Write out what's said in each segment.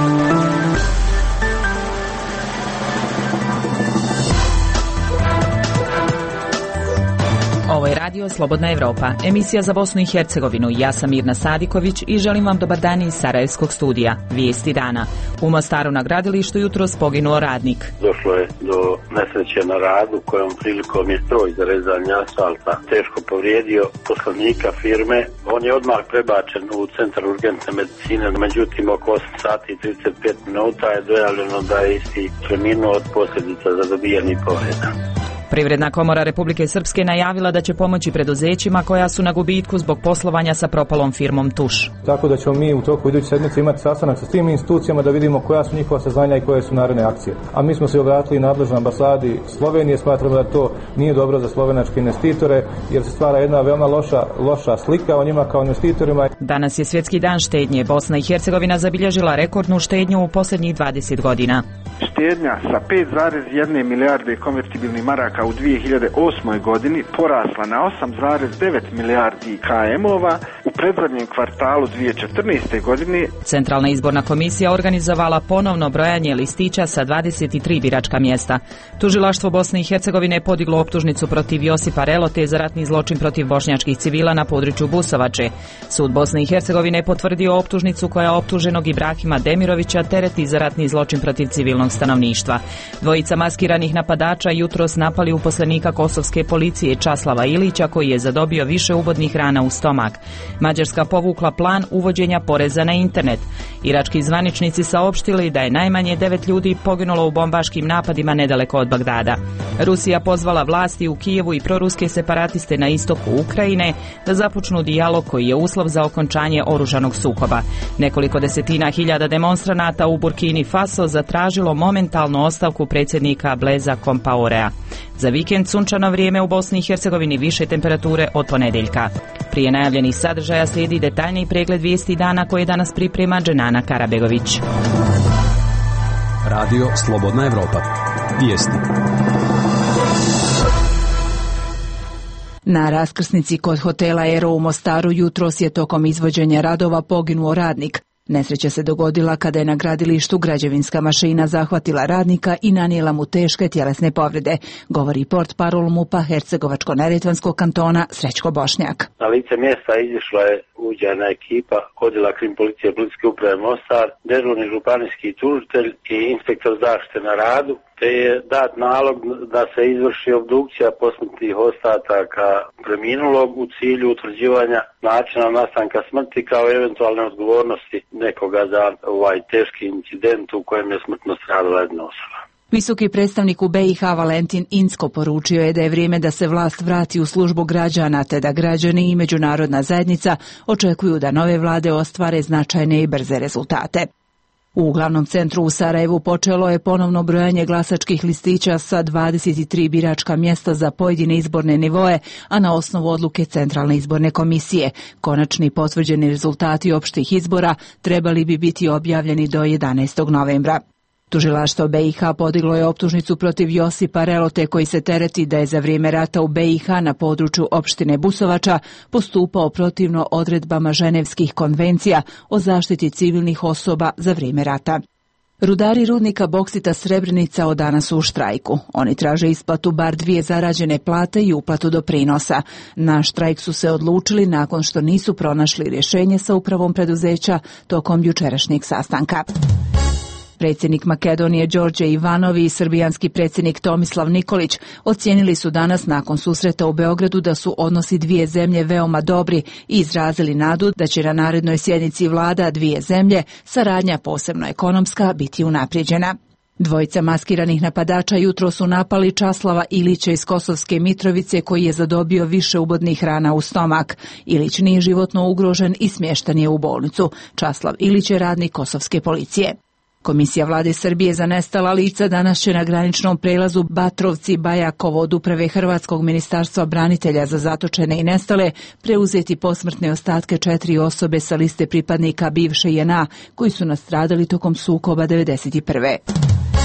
Ovo je radio Slobodna Evropa, emisija za Bosnu i Hercegovinu. Ja sam Mirna Sadiković i želim vam dobar dan iz Sarajevskog studija. Vijesti dana. U Mostaru na gradilištu jutros poginuo radnik. Došlo je do nesreće na radu kojom prilikom je stroj za rezanje asfalta teško povrijedio poslanika firme. On je odmah prebačen u centar urgentne medicine, međutim oko 8 sati i 35 minuta je dojavljeno da je isti preminuo od posljedica zadobijenih povreda. Privredna komora Republike Srpske najavila da će pomoći preduzećima koja su na gubitku zbog poslovanja sa propalom firmom Tuš. Tako da ćemo mi u toku iduće sedmice imati sastanak sa svim institucijama da vidimo koja su njihova saznanja i koje su naredne akcije. A mi smo se obratili nadležnoj ambasadi Slovenije, smatramo da to nije dobro za slovenačke investitore jer se stvara jedna veoma loša slika o njima kao investitorima. Danas je Svjetski dan štednje. Bosna i Hercegovina zabilježila rekordnu štednju u posljednjih 20 godina. Štednja sa 5,1 milijarde konvertibilnih maraka u 2008. godini porasla na 8,9 milijardi KM-ova u predzadnjem kvartalu 2014. godine. Centralna izborna komisija organizovala ponovno brojanje listića sa 23 biračka mjesta. Tužilaštvo Bosne i Hercegovine je podiglo optužnicu protiv Josipa Relote za ratni zločin protiv bošnjačkih civila na području Busovače. Sud Bosne i Hercegovine je potvrdio optužnicu koja optuženog Ibrahima Demirovića tereti za ratni zločin protiv civilnog stanovništva. Dvojica maskiranih napadača jutros napali uposlenika kosovske policije Časlava Ilića koji je zadobio više ubodnih rana u stomak. Mađarska povukla plan uvođenja poreza na internet. Irački zvaničnici saopštili da je najmanje 9 ljudi poginulo u bombaškim napadima nedaleko od Bagdada. Rusija pozvala vlasti u Kijevu i proruske separatiste na istoku Ukrajine da započnu dijalog koji je uslov za okončanje oružanog sukoba. Nekoliko desetina hiljada demonstranata u Burkini Faso zatražilo momentalnu ostavku predsjednika Bleza Kompaorea. Za vikend sunčano vrijeme u Bosni i Hercegovini, više temperature od ponedjeljka. Prije najavljenih sadržaja slijedi detaljniji pregled vijesti dana koje danas priprema Dženana Karabegović. Radio Slobodna Evropa. Vijesti. Na raskrsnici kod hotela Ero u Mostaru jutros je tokom izvođenja radova poginuo radnik. Nesreća se dogodila kada je na gradilištu građevinska mašina zahvatila radnika i nanijela mu teške tjelesne povrede, govori portparol MUP-a Hercegovačko-neretvanskog kantona Srećko Bošnjak. Na lice mjesta izišla je uđena ekipa odjela krim policije Policijske uprave Mostar, dežurni županijski tužitelj i inspektor zaštite na radu, te je dat nalog da se izvrši obdukcija posmrtnih ostataka preminulog u cilju utvrđivanja načina nastanka smrti kao eventualne odgovornosti nekoga za ovaj teški incident u kojem je smrtno stradala jedna osoba. Visoki predstavnik u BiH Valentin Incko poručio je da je vrijeme da se vlast vrati u službu građana, te da građani i međunarodna zajednica očekuju da nove vlade ostvare značajne i brze rezultate. U glavnom centru u Sarajevu počelo je ponovno brojanje glasačkih listića sa 23 biračka mjesta za pojedine izborne nivoe, a na osnovu odluke Centralne izborne komisije. Konačni potvrđeni rezultati opštih izbora trebali bi biti objavljeni do 11. novembra. Tužilaštvo BiH podiglo je optužnicu protiv Josipa Relote koji se tereti da je za vrijeme rata u BiH na području opštine Busovača postupao protivno odredbama Ženevskih konvencija o zaštiti civilnih osoba za vrijeme rata. Rudari rudnika boksita Srebrenica od danas su u štrajku. Oni traže isplatu bar 2 zarađene plate i uplatu doprinosa. Na štrajk su se odlučili nakon što nisu pronašli rješenje sa upravom preduzeća tokom jučerašnjeg sastanka. Predsjednik Makedonije Đorđe Ivanovi i srbijanski predsjednik Tomislav Nikolić ocijenili su danas nakon susreta u Beogradu da su odnosi dvije zemlje veoma dobri i izrazili nadu da će na narednoj sjednici vlada dvije zemlje saradnja, posebno ekonomska, biti unaprijeđena. Dvojica maskiranih napadača jutro su napali Časlava Ilića iz Kosovske Mitrovice koji je zadobio više ubodnih rana u stomak. Ilić nije životno ugrožen i smješten je u bolnicu. Časlav Ilić je radnik Kosovske policije. Komisija vlade Srbije za nestala lica danas će na graničnom prelazu Batrovci-Bajakovo od uprave Hrvatskog ministarstva branitelja za zatočene i nestale preuzeti posmrtne ostatke 4 osobe sa liste pripadnika bivše JNA koji su nastradali tokom sukoba 1991.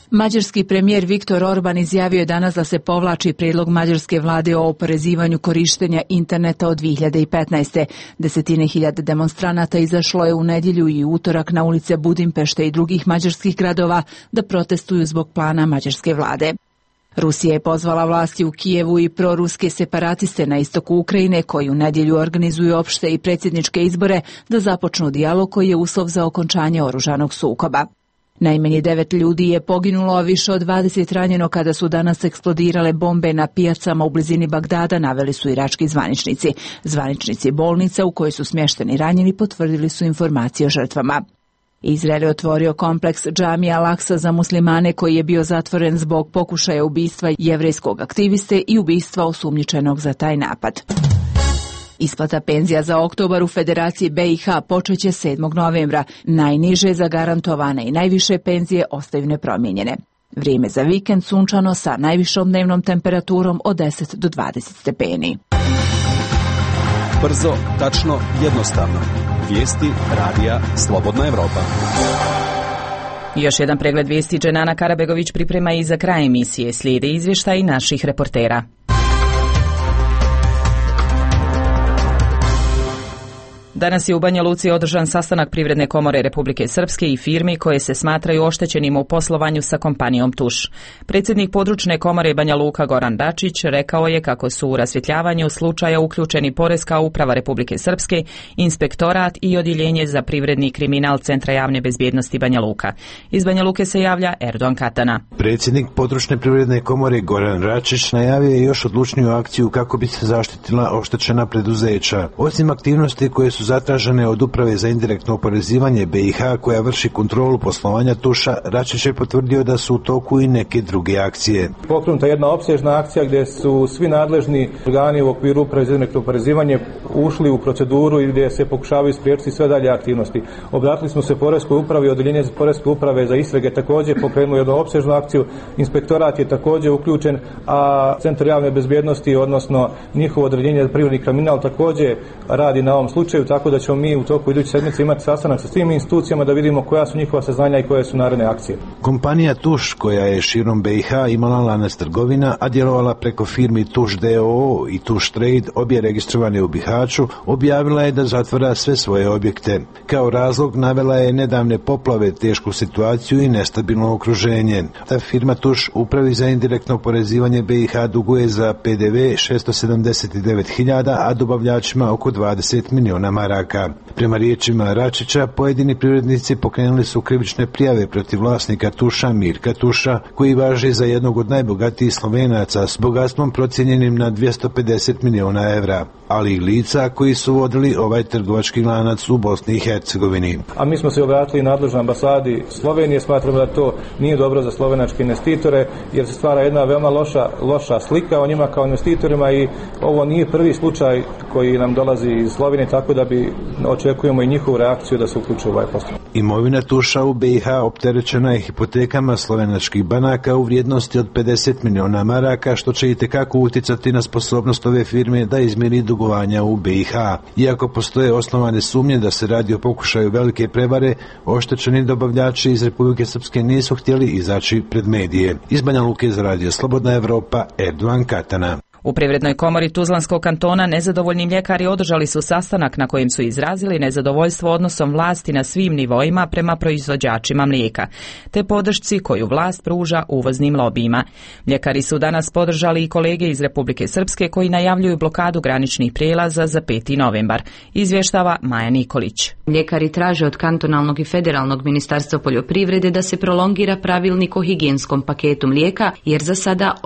Mađarski premijer Viktor Orban izjavio je danas da se povlači prijedlog mađarske vlade o oporezivanju korištenja interneta od 2015. Desetine hiljada demonstranata izašlo je u nedjelju i utorak na ulice Budimpešte i drugih mađarskih gradova da protestuju zbog plana mađarske vlade. Rusija je pozvala vlasti u Kijevu i proruske separatiste na istoku Ukrajine, koji u nedjelju organizuju opšte i predsjedničke izbore, da započnu dijalog koji je uslov za okončanje oružanog sukoba. Najmanje 9 ljudi je poginulo, a više od 20 ranjeno kada su danas eksplodirale bombe na pijacama u blizini Bagdada, naveli su irački zvaničnici. Zvaničnici bolnica u kojoj su smješteni ranjeni potvrdili su informacije o žrtvama. Izrael je otvorio kompleks Džamija Al-Aksa za muslimane koji je bio zatvoren zbog pokušaja ubistva jevrejskog aktiviste i ubistva osumnjičenog za taj napad. Isplata penzija za oktobar u Federaciji BiH počeće 7. novembra. Najniže zagarantovane i najviše penzije ostaju nepromijenjene. Vrijeme za vikend sunčano sa najvišom dnevnom temperaturom od 10 do 20 stepeni. Brzo, tačno, jednostavno. Vijesti radija Slobodna Evropa. Još jedan pregled vijesti Dženana Karabegović priprema i za kraj emisije. Slijede izvještaj naših reportera. Danas je u Banja Luci održan sastanak Privredne komore Republike Srpske i firmi koje se smatraju oštećenim u poslovanju sa kompanijom Tuš. Predsjednik područne komore Banja Luka Goran Dačić rekao je kako su u rasvjetljavanju slučaja uključeni Poreska uprava Republike Srpske, inspektorat i odjeljenje za privredni kriminal Centra javne bezbjednosti Banja Luka. Iz Banja Luke se javlja Erdogan Katana. Predsjednik područne Privredne komore Goran Dačić najavio je još odlučniju akciju kako bi se zaštitila oštećena preduzeća. Osim aktivnosti koje su zatražene od Uprave za indirektno oporezivanje BiH koja vrši kontrolu poslovanja Tuša, Dačić je potvrdio da su u toku i neke druge akcije. Pokrenuta jedna opsežna akcija gdje su svi nadležni organi u okviru Uprave za indirektno oporezivanje ušli u proceduru i gdje se pokušavaju spriječiti sve dalje aktivnosti. Obratili smo se Poreskoj upravi, odjeljenje za Poreske uprave za istrage također pokrenulo jednu opsežnu akciju, inspektorat je također uključen, a Centar javne bezbjednosti, odnosno njihovo odjeljenje za privredni kriminal također radi na ovom slučaju, tako da ćemo mi u toku iduće sedmice imati sastanak sa svim institucijama da vidimo koja su njihova saznanja i koje su naredne akcije. Kompanija Tuš, koja je širom BiH imala lanac trgovina, a djelovala preko firmi Tuš DOO i Tuš Trade, obje registrovane u Bihaću, objavila je da zatvara sve svoje objekte. Kao razlog navela je nedavne poplave, tešku situaciju i nestabilno okruženje. Ta firma Tuš Upravi za indirektno oporezivanje BiH duguje za PDV 679.000, a dobavljačima oko 20 miliona maraka. Prema riječima Račića, pojedini privrednici pokrenuli su krivične prijave protiv vlasnika Tuša, Mirka Tuša, koji važi za jednog od najbogatijih Slovenaca s bogatstvom procijenjenim na 250 miliona evra, ali i lica koji su vodili ovaj trgovački lanac u Bosni i Hercegovini. A mi smo se obratili nadležnoj ambasadi Slovenije, smatramo da to nije dobro za slovenačke investitore, jer se stvara jedna veoma loša slika o njima kao investitorima i ovo nije prvi slučaj koji nam dolazi iz Slovenije, tako da bi očekujemo i njihovu reakciju da se uključe u ovaj postupak. Imovina Tuša u BiH opterećena je hipotekama slovenačkih banaka u vrijednosti od 50 miliona maraka, što će itekako utjecati na sposobnost ove firme da izmiri dugovanja u BiH. Iako postoje osnovane sumnje da se radi o pokušaju velike prevare, oštećeni dobavljači iz Republike Srpske nisu htjeli izaći pred medije. Iz Banja Luke za radio Slobodna Evropa, Erdogan Katana. U Privrednoj komori Tuzlanskog kantona nezadovoljni mljekari održali su sastanak na kojem su izrazili nezadovoljstvo odnosom vlasti na svim nivoima prema proizvođačima mlijeka, te podršci koju vlast pruža uvoznim lobijima. Mljekari su danas podržali i kolege iz Republike Srpske koji najavljuju blokadu graničnih prijelaza za 5. novembar. Izvještava Maja Nikolić. Mljekari traže od kantonalnog i federalnog ministarstva poljoprivrede da se prolongira pravilnik o higijenskom paketu mlijeka, jer za sada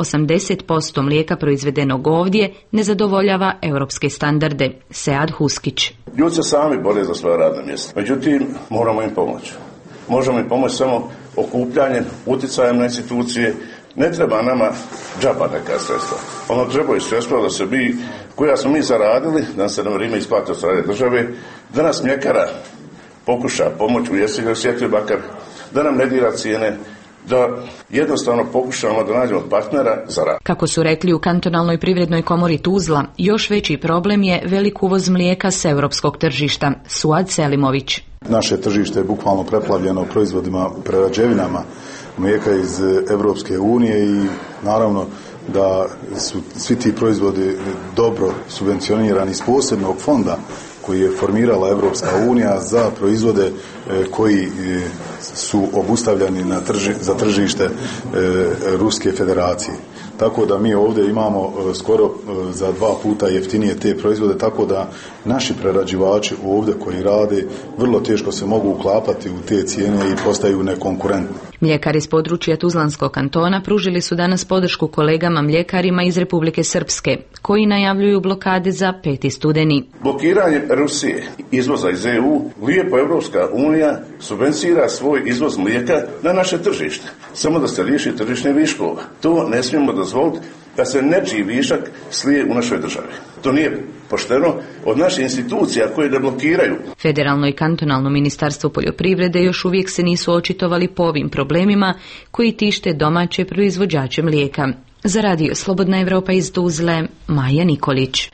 80% mlijeka proizvedeno ovdje ne zadovoljava europske standarde. Sead Huskić. Ljudi se sami bore za svoje radno mjesto. Međutim, moramo im pomoći. Možemo im pomoći samo okupljanjem, utjecajem na institucije. Ne treba nama džaba neka sredstva. Ono trebaju sredstva da se mi, koja smo mi zaradili, da se na vrijeme isplati od strane države, da nas mljekara pokuša pomoći u jesenju osjetio bakar, da nam ne dira cijene, da jednostavno pokušamo da nađemo partnera za rad. Kako su rekli u kantonalnoj privrednoj komori Tuzla, još veći problem je velik uvoz mlijeka s europskog tržišta. Suad Selimović. Naše tržište je bukvalno preplavljeno proizvodima, prerađevinama mlijeka iz Europske unije i naravno da su svi ti proizvodi dobro subvencionirani iz posebnog fonda koji je formirala Europska unija za proizvode koji su obustavljeni za tržište Ruske federacije. Tako da mi ovdje imamo skoro za 2 puta jeftinije te proizvode, tako da naši prerađivači ovdje koji rade vrlo teško se mogu uklapati u te cijene i postaju nekonkurentni. Mljekari iz područja Tuzlanskog kantona pružili su danas podršku kolegama mljekarima iz Republike Srpske, koji najavljuju blokade za 5. studeni. Blokiranje Rusije izvoza iz EU, lijepo Europska unija subvencionira svoj izvoz mlijeka na naše tržište, samo da se riješi tržišne viškova. To ne smijemo dozvoliti da se nečiji višak slije u našoj državi. To nije pošteno od naših institucija koje ne blokiraju. Federalno i kantonalno ministarstvo poljoprivrede još uvijek se nisu očitovali po ovim problemima koji tište domaće proizvođače mlijeka. Za radio Slobodna Evropa iz Tuzle, Maja Nikolić.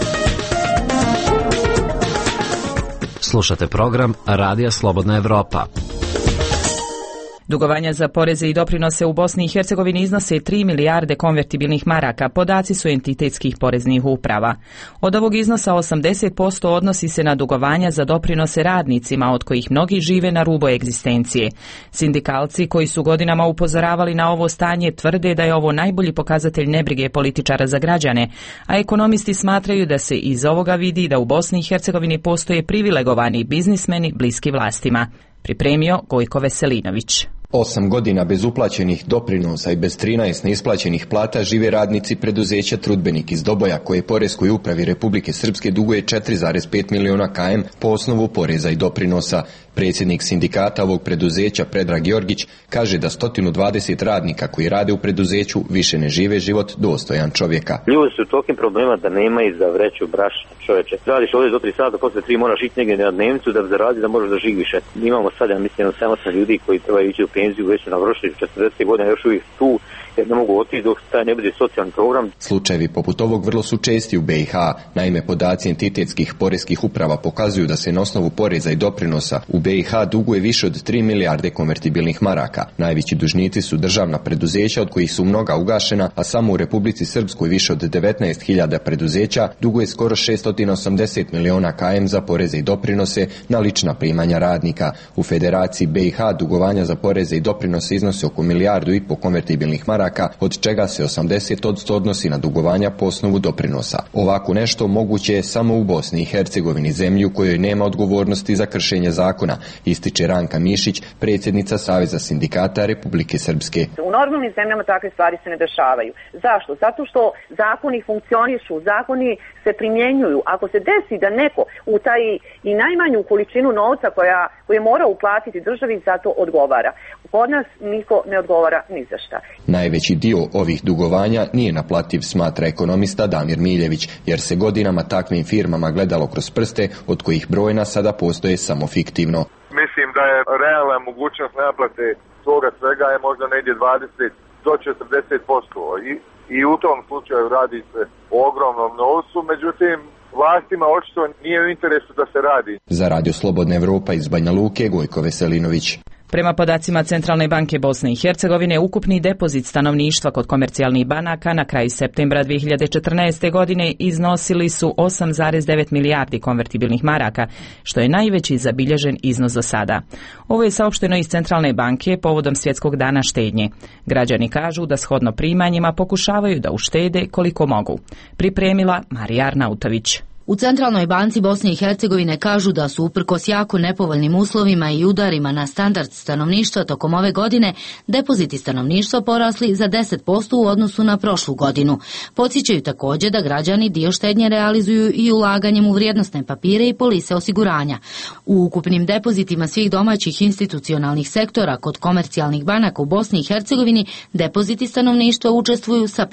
Slušate program Radija Slobodna Evropa. Dugovanja za poreze i doprinose u Bosni i Hercegovini iznose 3 milijarde konvertibilnih maraka, podaci su entitetskih poreznih uprava. Od ovog iznosa 80% odnosi se na dugovanja za doprinose radnicima, od kojih mnogi žive na rubu egzistencije. Sindikalci koji su godinama upozoravali na ovo stanje tvrde da je ovo najbolji pokazatelj nebrige političara za građane, a ekonomisti smatraju da se iz ovoga vidi da u Bosni i Hercegovini postoje privilegovani biznismeni bliski vlastima. Pripremio Gojko Veselinović. 8 godina bez uplaćenih doprinosa i bez 13 neisplaćenih plata žive radnici preduzeća Trudbenik iz Doboja, koje Poreskoj upravi Republike Srpske duguje 4,5 miliona km po osnovu poreza i doprinosa. Predsjednik sindikata ovog preduzeća Predrag Georgić kaže da 120 radnika koji rade u preduzeću više ne žive život dostojan čovjeka. Ljudi su u tokim problema da nema i za vreću brašna, čovječe. Radiš ovdje do 3 sata, posle 3 moraš ići negdje na dnevnicu da zaradi da možeš da živiš. Imamo sad, ja mislim, 7 ljudi koji trebaju ići u penziju, već su navršili 40 godina, još uvijek tu, jer ne mogu otići dok taj ne bude socijalni program. Slučajevi poput ovog vrlo su česti u BiH. Naime, podaci entitetskih poreskih uprava pokazuju da se na osnovu poreza i doprinosa u BiH duguje više od 3 milijarde konvertibilnih maraka. Najveći dužnici su državna preduzeća, od kojih su mnoga ugašena, a samo u Republici Srpskoj više od 19.000 preduzeća duguje skoro 680 miliona km za poreze i doprinose na lična primanja radnika. U Federaciji BiH dugovanja za poreze i doprinose iznose oko 1,5 milijardu konvertibilnih maraka, od čega se 80% odnosi na dugovanja po osnovu doprinosa. Ovako nešto moguće je samo u Bosni i Hercegovini, zemlji u kojoj nema odgovornosti za kršenje zakona, ističe Ranka Mišić, predsjednica Saveza sindikata Republike Srpske. U normalnim zemljama takve stvari se ne dešavaju. Zašto? Zato što zakoni funkcionišu, zakoni se primjenjuju. Ako se desi da neko utaji i najmanju količinu novca koju mora uplatiti državi, zato odgovara. Kod nas niko ne odgovara ni za šta. Najveći dio ovih dugovanja nije naplativ, smatra ekonomista Damir Miljević, jer se godinama takvim firmama gledalo kroz prste, od kojih brojna sada postoje samo fiktivno. Mislim da je realna mogućnost naplate toga svega je možda negdje 20 do 40%. I u tom slučaju radi se o ogromnom novcu, međutim vlastima očito nije u interesu da se radi. Za Radio Slobodna Evropa iz Banja Luke, Gojko Veselinović. Prema podacima Centralne banke Bosne i Hercegovine, ukupni depozit stanovništva kod komercijalnih banaka na kraju septembra 2014. godine iznosili su 8,9 milijardi konvertibilnih maraka, što je najveći zabilježen iznos do sada. Ovo je saopšteno iz Centralne banke povodom Svjetskog dana štednje. Građani kažu da shodno primanjima pokušavaju da uštede koliko mogu. Pripremila Marija Arnautović. U Centralnoj banci Bosne i Hercegovine kažu da su uprkos jako nepovoljnim uslovima i udarima na standard stanovništva tokom ove godine depoziti stanovništva porasli za 10% u odnosu na prošlu godinu. Podsjećaju također da građani dio štednje realizuju i ulaganjem u vrijednosne papire i polise osiguranja. U ukupnim depozitima svih domaćih institucionalnih sektora kod komercijalnih banaka u Bosni i Hercegovini depoziti stanovništva učestvuju sa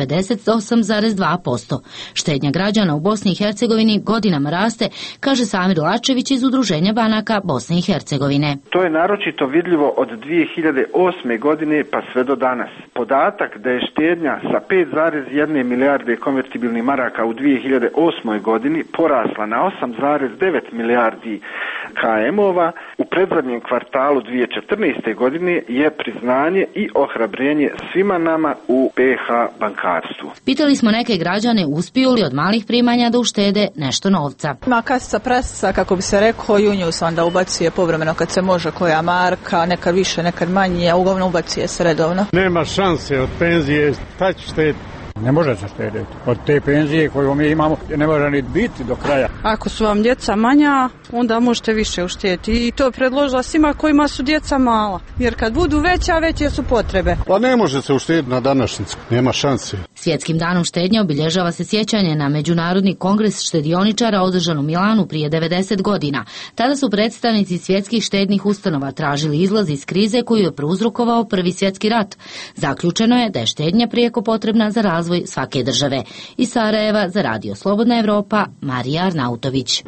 58,2%. Štednja građana u Bosni i Hercegovini godinama raste, kaže Samir Lačević iz Udruženja banaka Bosne i Hercegovine. To je naročito vidljivo od 2008. godine pa sve do danas. Podatak da je štednja sa 5,1 milijarde konvertibilnih maraka u 2008. godini porasla na 8,9 milijardi KM-ova. U predzadnjem kvartalu 2014. godine je priznanje i ohrabrenje svima nama u BiH bankarstvu. Pitali smo neke građane uspiju li od malih primanja da uštede nešto novca. Ima kasica prasica, kako bi se rekao, i u nju se onda ubacuje povremeno kad se može koja marka, nekad više, nekad manje, a uglavnom ubacuje se redovno. Nema šanse od penzije, šta će štediti? Ne može se štediti. Od te penzije koju mi imamo ne može ni biti do kraja. Ako su vam djeca manja, onda možete više uštediti. I to je predložila svima kojima su djeca mala. Jer kad budu veća, veće su potrebe. Pa ne može se uštediti na današnjicu. Nema šanse. Svjetskim danom štednje obilježava se sjećanje na Međunarodni kongres štedioničara održan u Milanu prije 90 godina. Tada su predstavnici svjetskih štednih ustanova tražili izlaz iz krize koju je prouzrokovao Prvi svjetski rat. Zaključeno je da je štednja prijeko potrebna za razvoj svake države. Iz Sarajeva za Radio Slobodna Evropa, Marija Arnautović.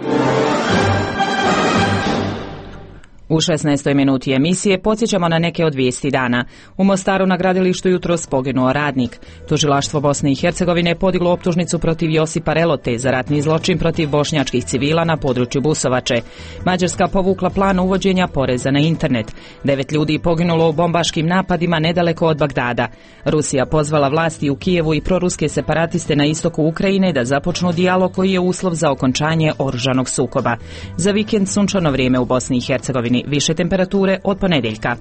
U 16. minuti emisije podsjećamo na neke od vijesti dana. U Mostaru na gradilištu jutros poginuo radnik. Tužilaštvo Bosne i Hercegovine podiglo optužnicu protiv Josipa Relote za ratni zločin protiv bošnjačkih civila na području Busovače. Mađarska povukla plan uvođenja poreza na internet. 9 ljudi poginulo u bombaškim napadima nedaleko od Bagdada. Rusija pozvala vlasti u Kijevu i proruske separatiste na istoku Ukrajine da započnu dijalog koji je uslov za okončanje oružanog sukoba. Za vikend sunčano vrijeme u Bosni i Hercegovini. Više temperature od ponedjeljka.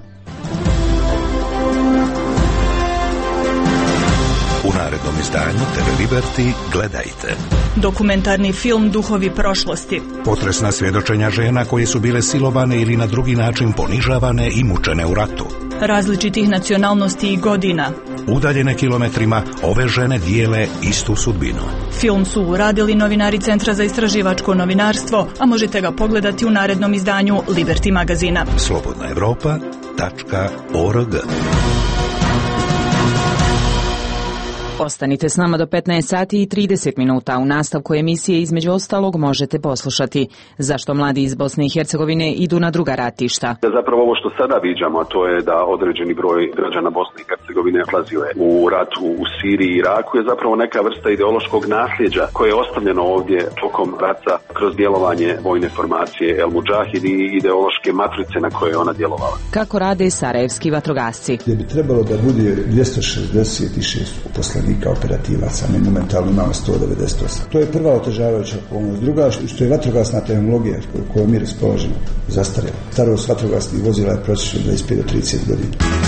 U narednom izdanju TV Liberty gledajte. Dokumentarni film Duhovi prošlosti. Potresna svjedočenja žena koje su bile silovane ili na drugi način ponižavane i mučene u ratu. Različitih nacionalnosti i godina. Udaljene kilometrima, ove žene dijele istu sudbinu. Film su uradili novinari Centra za istraživačko novinarstvo, a možete ga pogledati u narednom izdanju Liberty magazina. slobodnaevropa.org. Ostanite s nama do 15 sati i 30 minuta. U nastavku emisije između ostalog možete poslušati zašto mladi iz Bosne i Hercegovine idu na druga ratišta. Zapravo ovo što sada viđamo, a to je da određeni broj građana Bosne i Hercegovine odlazile u ratu u Siriji i Iraku je zapravo neka vrsta ideološkog nasljeđa koje je ostavljeno ovdje tokom rata kroz djelovanje vojne formacije El Mudžahid i ideološke matrice na koje je ona djelovala. Kako rade sarajevski vatrogasci? Gdje bi trebalo da bude 266 uposlenika operativaca, mi momentalno imamo 198. To je prva otežavajuća okolnost. Druga, što je vatrogasna tehnologija koju mi raspolažemo, zastarjela. Starost vatrogasnih vozila je prosječno 25 do 30 godina.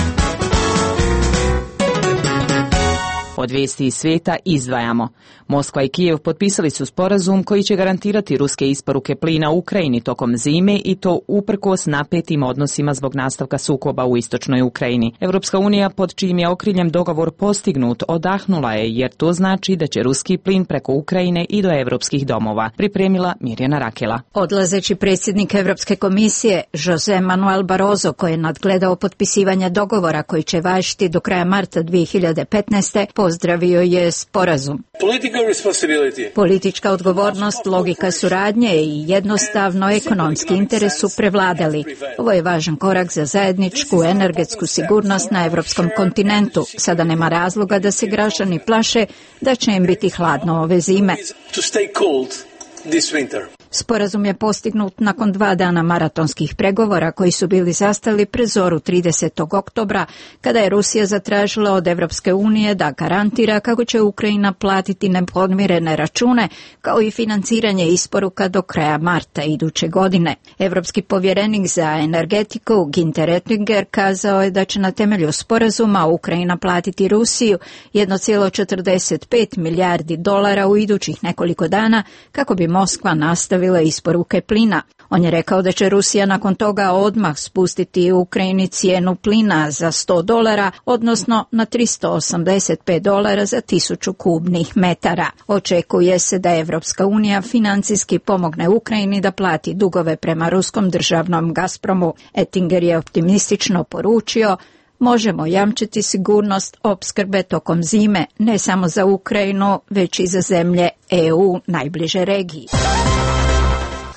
Od vijesti iz svijeta izdvajamo. Moskva i Kijev potpisali su sporazum koji će garantirati ruske isporuke plina u Ukrajini tokom zime i to uprkos napetim odnosima zbog nastavka sukoba u istočnoj Ukrajini. Europska unija, pod čijim je okriljem dogovor postignut, odahnula je jer to znači da će ruski plin preko Ukrajine i do europskih domova. Pripremila Mirjana Rakela. Odlazeći predsjednik Europske komisije José Manuel Barroso, koji je nadgledao potpisivanje dogovora koji će važiti do kraja marta 2015. pozdravio je sporazum. Politička odgovornost, logika suradnje i jednostavno ekonomski interes su prevladali. Ovo je važan korak za zajedničku energetsku sigurnost na europskom kontinentu. Sada nema razloga da se građani plaše da će im biti hladno ove zime. Sporazum je postignut nakon 2 dana maratonskih pregovora koji su bili zastali pred zoru 30. oktobra, kada je Rusija zatražila od Evropske unije da garantira kako će Ukrajina platiti nepodmirene račune, kao i financiranje isporuka do kraja marta iduće godine. Evropski povjerenik za energetiku Günther Oettinger kazao je da će na temelju sporazuma Ukrajina platiti Rusiju 1,45 milijardi dolara u idućih nekoliko dana kako bi Moskva nastavila isporuke plina. On je rekao da će Rusija nakon toga odmah spustiti u Ukrajini cijenu plina za $100, odnosno na $385 za 1000 kubnih metara. Očekuje se da Evropska unija financijski pomogne Ukrajini da plati dugove prema ruskom državnom Gazpromu. Oettinger je optimistično poručio: možemo jamčiti sigurnost opskrbe tokom zime, ne samo za Ukrajinu, već i za zemlje EU najbliže regiji.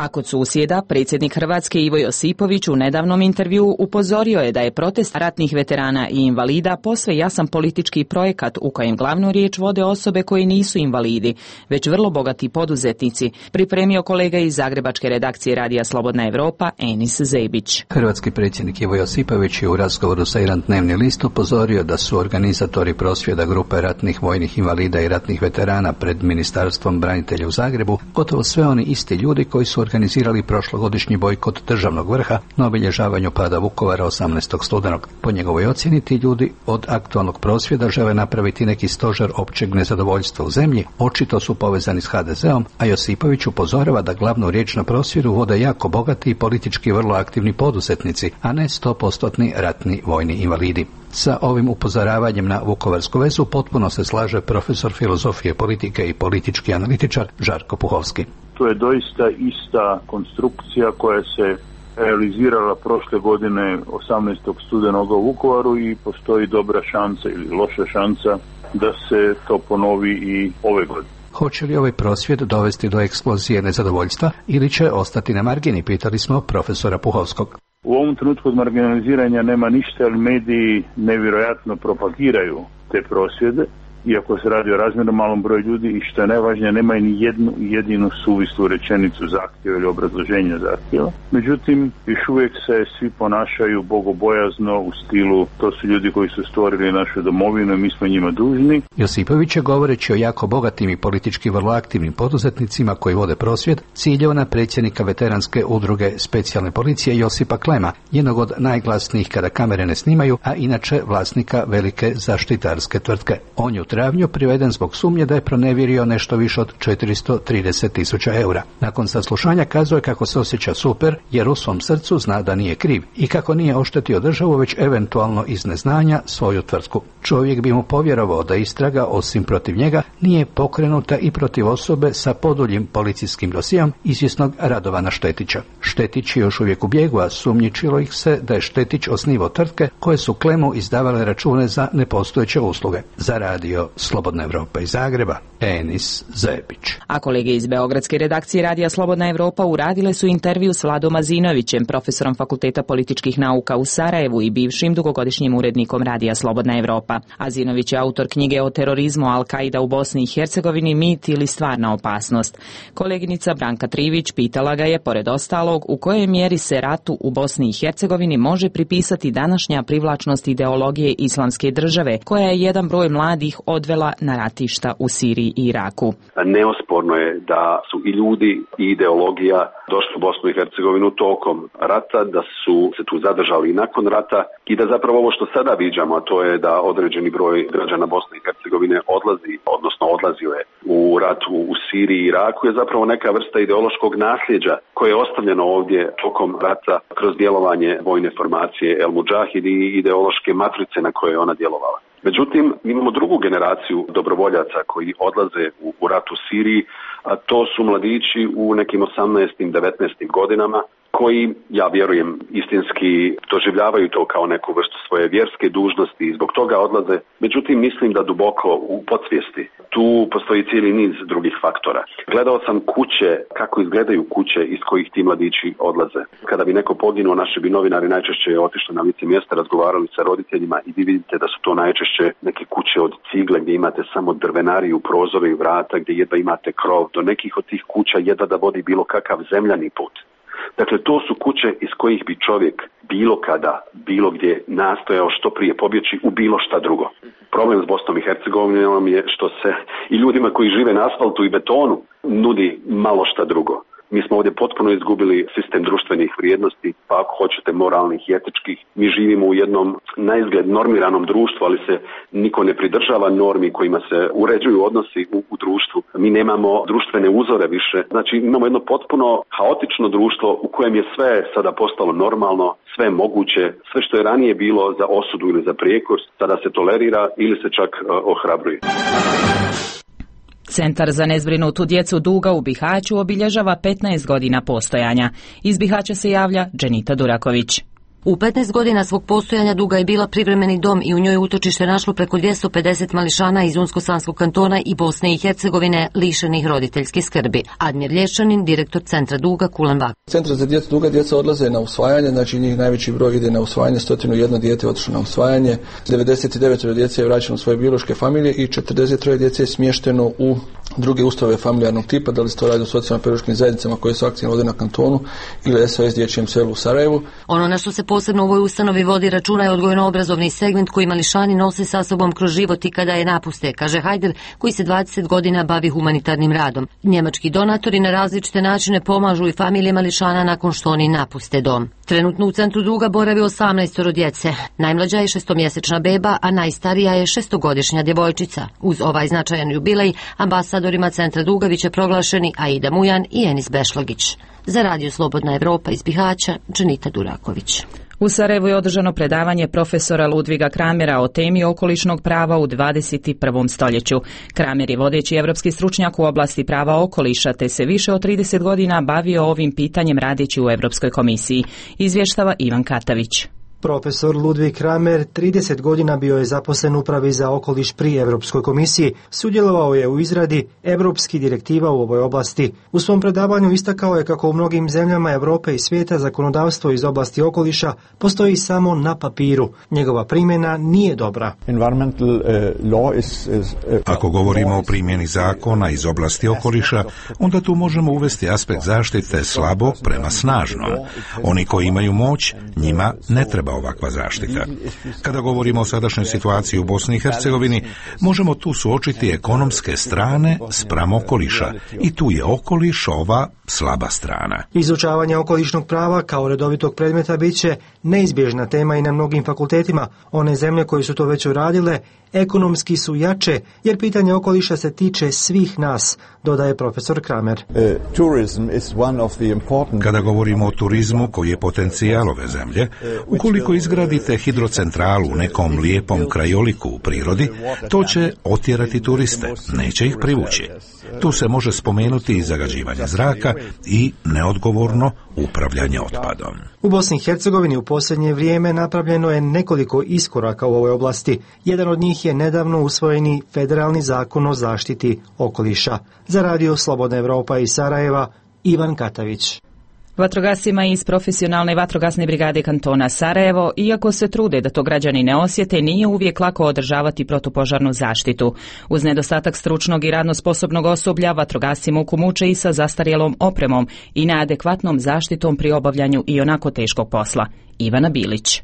kod susjeda, predsjednik Hrvatske Ivo Josipović u nedavnom intervjuu upozorio je da je protest ratnih veterana i invalida posve jasan politički projekat u kojem glavnu riječ vode osobe koji nisu invalidi, već vrlo bogati poduzetnici, pripremio kolega iz zagrebačke redakcije Radija Slobodna Evropa Enis Zebić. Hrvatski predsjednik Ivo Josipović je u razgovoru sa Iran Dnevni list upozorio da su organizatori prosvjeda grupe ratnih vojnih invalida i ratnih veterana pred Ministarstvom branitelja u Zagrebu gotovo sve oni isti ljudi koji su organizirali prošlogodišnji bojkot državnog vrha na obilježavanju pada Vukovara 18. studenog. Po njegovoj ocjeni ti ljudi od aktualnog prosvjeda žele napraviti neki stožer općeg nezadovoljstva u zemlji, očito su povezani s HDZ-om, a Josipović upozorava da glavnu riječ na prosvjedu vode jako bogati i politički vrlo aktivni poduzetnici, a ne 100% ratni vojni invalidi. Sa ovim upozoravanjem na vukovarsku vezu potpuno se slaže profesor filozofije politike i politički analitičar Žarko Puhovski. To je doista ista konstrukcija koja se realizirala prošle godine 18. studenog u Vukovaru i postoji dobra šansa ili loša šansa da se to ponovi i ove godine. Hoće li ovaj prosvjed dovesti do eksplozije nezadovoljstva ili će ostati na margini, pitali smo profesora Puhovskog. U ovom trenutku od marginaliziranja nema ništa, jer mediji nevjerojatno propagiraju te prosvjede, iako se radi o razmjerno malom broju ljudi i što je najvažnije, nemaju ni jednu jedinu suvislu rečenicu zahtjeva ili obrazloženja zahtjeva. Međutim, još uvijek se svi ponašaju bogobojazno u stilu to su ljudi koji su stvorili našu domovinu i mi smo njima dužni. Josipović je, govoreći o jako bogatim i politički vrlo aktivnim poduzetnicima koji vode prosvjed, ciljao na predsjednika veteranske udruge specijalne policije Josipa Klema, jednog od najglasnijih kada kamere ne snimaju, a inače vlasnika velike zaštitarske tvrtke. On je u travnju priveden zbog sumnje da je pronevjerio nešto više od 430.000 eura. Nakon saslušanja kazuje kako se osjeća super jer u svom srcu zna da nije kriv i kako nije oštetio državu već eventualno iz neznanja svoju tvrtku. Čovjek bi mu povjerovao da istraga osim protiv njega nije pokrenuta i protiv osobe sa poduljim policijskim dosijom izvjesnog Radovana Štetića. Štetić je još uvijek u bijegu, a sumnjičilo ih se da je Štetić osnivao tvrtke koje su Klemu izdavale račune za nepostojeće usluge. Za Radio Slobodna Evropa iz Zagreba, Enis Zebić. A kolege iz beogradske redakcije Radija Slobodna Evropa uradile su intervju s Vladom Azinovićem, profesorom Fakulteta političkih nauka u Sarajevu i bivšim dugogodišnjim urednikom Radija Slobodna Evropa. Azinović je autor knjige o terorizmu Al-Kaida u Bosni i Hercegovini, mit ili stvarna opasnost. Koleginica Branka Trivić pitala ga je, pored ostalog, u kojoj mjeri se ratu u Bosni i Hercegovini može pripisati današnja privlačnost ideologije islamske države, koja je jedan broj mladih odvela na ratišta u Siriji i Iraku. Neosporno je da su i ljudi i ideologija došli u Bosnu i Hercegovinu tokom rata, da su se tu zadržali i nakon rata i da zapravo ovo što sada viđamo, a to je da određeni broj građana Bosne i Hercegovine odlazio je u ratu u Siriji i Iraku, je zapravo neka vrsta ideološkog nasljeđa koje je ostavljeno ovdje tokom rata kroz djelovanje vojne formacije El Mudžahid i ideološke matrice na koje je ona djelovala. Međutim, imamo drugu generaciju dobrovoljaca koji odlaze u rat u Siriji, a to su mladići u nekim 18. 19. godinama koji, ja vjerujem, istinski doživljavaju to kao neku vrstu svoje vjerske dužnosti i zbog toga odlaze. Međutim, mislim da duboko u podsvijesti tu postoji cijeli niz drugih faktora. Gledao sam kuće, kako izgledaju kuće iz kojih ti mladići odlaze. Kada bi neko poginuo, naši bi novinari najčešće otišli na lice mjesta, razgovarali sa roditeljima i vi vidite da su to najčešće neke kuće od cigle gdje imate samo drvenariju, prozore i vrata, gdje jedva imate krov. Do nekih od tih kuća jedva da vodi bilo kakav zemljani put. Dakle, to su kuće iz kojih bi čovjek bilo kada, bilo gdje nastojao što prije pobjeći u bilo šta drugo. Problem s Bosnom i Hercegovinom je što se i ljudima koji žive na asfaltu i betonu nudi malo šta drugo. Mi smo ovdje potpuno izgubili sistem društvenih vrijednosti, pa ako hoćete moralnih i etičkih. Mi živimo u jednom naizgled normiranom društvu, ali se niko ne pridržava normi kojima se uređuju odnosi u društvu. Mi nemamo društvene uzore više. Znači imamo jedno potpuno haotično društvo u kojem je sve sada postalo normalno, sve moguće, sve što je ranije bilo za osudu ili za prijekor, sada se tolerira ili se čak ohrabruje. Centar za nezbrinutu djecu Duga u Bihaću obilježava 15 godina postojanja. Iz Bihaća se javlja Dženita Duraković. U 15 godina svog postojanja Duga je bila privremeni dom i u njoj utočište našlo preko 250 mališana iz Unsko-Sanskog kantona i Bosne i Hercegovine lišenih roditeljske skrbi. Admir Lješčanin, direktor Centra Duga, Kulen Vak. Centra za djecu Duga djeca odlaze na usvajanje, znači njih najveći broj ide na usvajanje, 101 dijete je otišlo na usvajanje, 99 djece je vraćeno u svoje biološke familije i 43 djece je smješteno u druge ustanove familijarnog tipa, da li se to radi o socijalno-pedagoškim zajednicama koje su aktivne ovdje na kantonu ili SOS dječjem selu u Sarajevu. Ono na što se posebno u ovoj ustanovi vodi računa je odgojno-obrazovni segment koji mališani nose sa sobom kroz život i kada je napuste, kaže Hajder, koji se 20 godina bavi humanitarnim radom. Njemački donatori na različite načine pomažu i familije mališana nakon što oni napuste dom. Trenutno u Centru Duga boravi 18 djece. Najmlađa je 6-mjesečna beba, a najstarija je 6-godišnja djevojčica. Uz ovaj značajan jubilej, ambasadorima Centra Duga biće proglašeni Aida Mujan i Enis Bešlagić. Za Radio Slobodna Evropa iz Bihaća, Dženita Duraković. U Sarajevu je održano predavanje profesora Ludviga Kramera o temi okolišnog prava u 21. stoljeću. Kramer je vodeći evropski stručnjak u oblasti prava okoliša, te se više od 30 godina bavio ovim pitanjem radeći u Europskoj komisiji. Izvještava Ivan Katavić. Profesor Ludvig Kramer 30 godina bio je zaposlen u Upravi za okoliš pri Europskoj komisiji. Sudjelovao je u izradi europskih direktiva u ovoj oblasti. U svom predavanju istakao je kako u mnogim zemljama Europe i svijeta zakonodavstvo iz oblasti okoliša postoji samo na papiru. Njegova primjena nije dobra. Ako govorimo o primjeni zakona iz oblasti okoliša, onda tu možemo uvesti aspekt zaštite slabog prema snažnom. Oni koji imaju moć, njima ne treba ovakva zaštita. Kada govorimo o sadašnjoj situaciji u Bosni i Hercegovini, možemo tu suočiti ekonomske strane spram okoliša i tu je okoliš ova slaba strana. Izučavanje okolišnog prava kao redovitog predmeta bit će neizbježna tema i na mnogim fakultetima. One zemlje koje su to već uradile ekonomski su jače, jer pitanje okoliša se tiče svih nas, dodaje profesor Kramer. Kada govorimo o turizmu koji je potencijal ove zemlje, ukoliko izgradite hidrocentralu u nekom lijepom krajoliku u prirodi, to će otjerati turiste, neće ih privući. Tu se može spomenuti i zagađivanje zraka i neodgovorno upravljanje otpadom. U Bosni i Hercegovini u posljednje vrijeme napravljeno je nekoliko iskoraka u ovoj oblasti. Jedan od njih je nedavno usvojeni federalni zakon o zaštiti okoliša. Za Radio Slobodna Evropa iz Sarajeva, Ivan Katavić. Vatrogascima iz profesionalne vatrogasne brigade kantona Sarajevo, iako se trude da to građani ne osjete, nije uvijek lako održavati protupožarnu zaštitu. Uz nedostatak stručnog i radno sposobnog osoblja, vatrogasci muku muče i sa zastarjelom opremom i neadekvatnom zaštitom pri obavljanju i onako teškog posla. Ivana Bilić.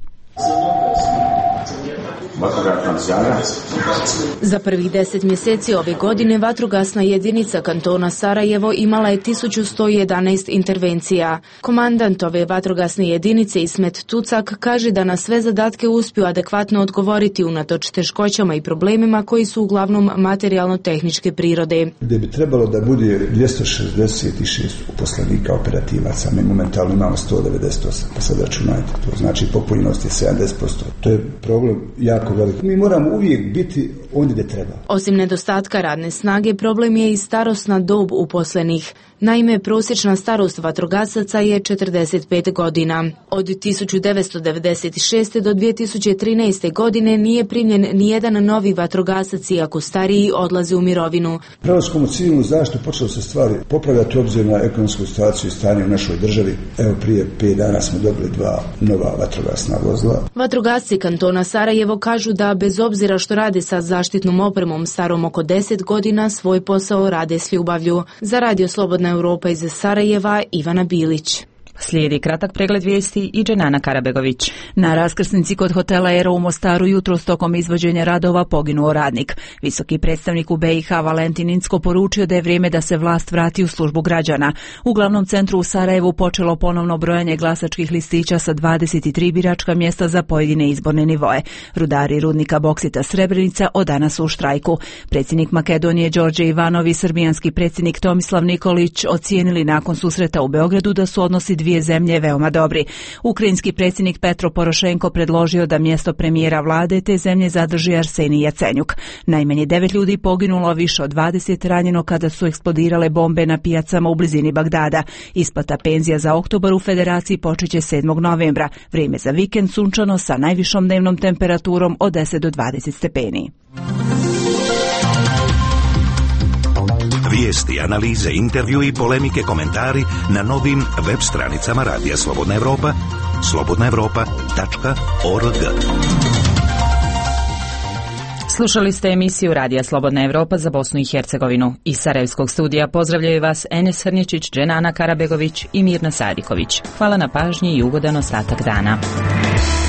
Za prvih 10 mjeseci ove godine vatrogasna jedinica kantona Sarajevo imala je 1111 intervencija. Komandant ove vatrogasne jedinice Ismet Tucak kaže da na sve zadatke uspiju adekvatno odgovoriti unatoč teškoćama i problemima koji su uglavnom materijalno-tehničke prirode. Gdje bi trebalo da bude 266 uposlenika operativaca, mi momentalno imamo 198, pa sad računajte, to znači popunjenost je 70%. To je problem jako velik. Mi moramo uvijek biti ondje gdje treba. Osim nedostatka radne snage, problem je i starosna dob uposlenih. Naime, prosječna starost vatrogasaca je 45 godina. Od 1996. do 2013. godine nije primljen nijedan novi vatrogasac, iako stariji odlaze u mirovinu. Prelaskom u civilnu zaštitu počelo se stvari popravljati obzirom na ekonomsku situaciju i stanje u našoj državi. Evo prije 5 dana smo dobili 2 nova vatrogasna vozila. Vatrogasci kantona Sarajevo kažu da bez obzira što rade sa zaštitnom opremom starom oko 10 godina, svoj posao rade s ljubavlju. Za Radio Slobodna Europa iz Sarajeva, Ivana Bilić. Slijedi kratak pregled vijesti i Dženana Karabegović. Na raskrsnici kod hotela Ero u Mostaru jutros tokom izvođenja radova poginuo radnik. Visoki predstavnik u BiH Valentin Incko poručio da je vrijeme da se vlast vrati u službu građana. U glavnom centru u Sarajevu počelo ponovno brojanje glasačkih listića sa 23 biračka mjesta za pojedine izborne nivoe. Rudari rudnika Boksita Srebrenica od danas su u štrajku. Predsjednik Makedonije Đorđe Ivanov i srbijanski predsjednik Tomislav Nikolić ocijenili nakon susreta u Beogradu da su odnosi dvije zemlje veoma dobri. Ukrajinski predsjednik Petro Porošenko predložio da mjesto premijera vlade te zemlje zadrži Arsenij Jacenjuk. Najmanje 9 ljudi poginulo, više od 20 ranjeno kada su eksplodirale bombe na pijacama u blizini Bagdada. Isplata penzija za oktobar u Federaciji počeće 7. novembra. Vrijeme za vikend sunčano sa najvišom dnevnom temperaturom od 10 do 20 stepeni. Vijesti, analize, intervju i polemike, komentari na novim web stranicama Radija Slobodna Evropa, slobodnaevropa.org. Slušali ste emisiju Radija Slobodna Evropa za Bosnu i Hercegovinu. Iz Sarajevskog studija pozdravljaju vas Enes Hrnječić, Dženana Karabegović i Mirna Sadiković. Hvala na pažnji i ugodan ostatak dana.